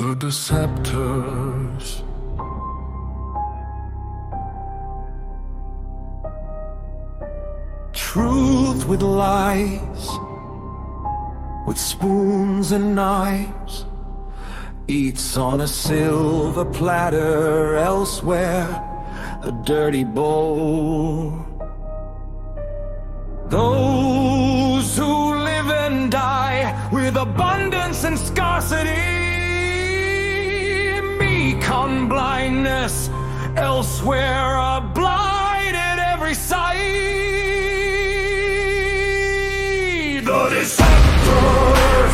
The deceptors. Truth with lies, with spoons and knives, eats on a silver platter. Elsewhere, a dirty bowl. Those who live and die with abundance and scarcity, meek on blindness. Elsewhere, are blind at every sight. The deceptors.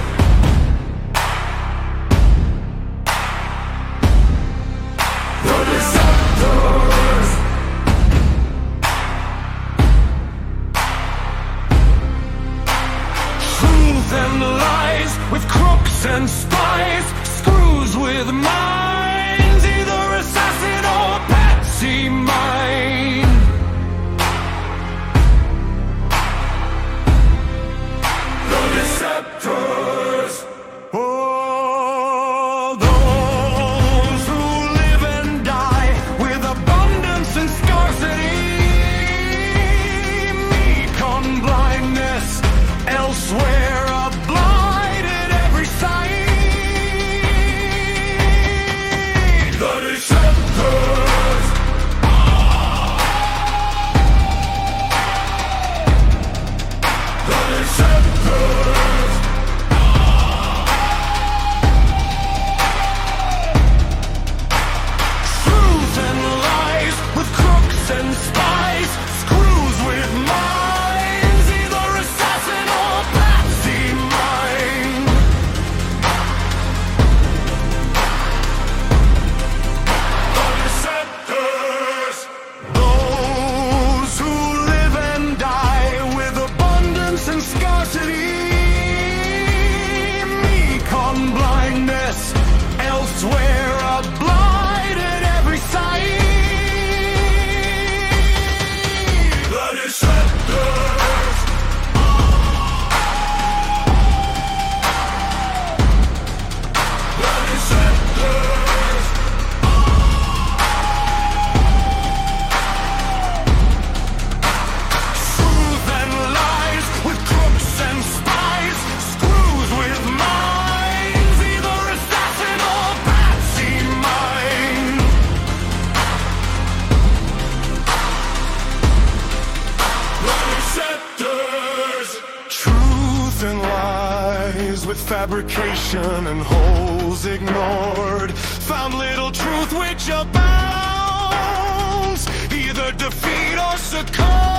The deceptors. Truth and lies, with crooks and spies, screws with minds, either assassin or patsy mine. The deceptors. Oh, those who live and die with abundance and scarcity, meek on blindness. Elsewhere, are blind at every sight. The deceptors. The deceptors. Truth and lies, with crooks and spies, screws with minds, either assassin or patsy mine. The deceptors. Those who live and die with abundance and scarcity, meek on blindness. Elsewhere, are blind at every sight. The deceptors. The deceptors. Truth and lies, with crooks and spies, screws with minds, either assassin or patsy mine. The deceptors. Truth and lies, with fabrication and holes ignored, found little truth which abounds, either defeat or succumb.